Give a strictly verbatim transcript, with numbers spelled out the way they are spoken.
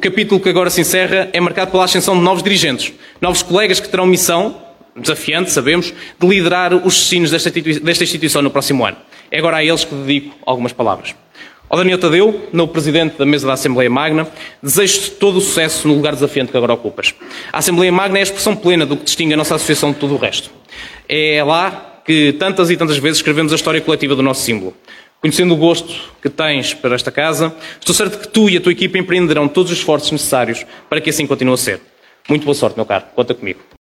capítulo que agora se encerra é marcado pela ascensão de novos dirigentes, novos colegas que terão missão, desafiante, sabemos, de liderar os destinos desta instituição no próximo ano. É agora a eles que dedico algumas palavras. Ao Daniel Tadeu, novo Presidente da Mesa da Assembleia Magna, desejo-te todo o sucesso no lugar desafiante que agora ocupas. A Assembleia Magna é a expressão plena do que distingue a nossa associação de tudo o resto. É lá que tantas e tantas vezes escrevemos a história coletiva do nosso símbolo. Conhecendo o gosto que tens para esta casa, estou certo que tu e a tua equipa empreenderão todos os esforços necessários para que assim continue a ser. Muito boa sorte, meu caro. Conta comigo.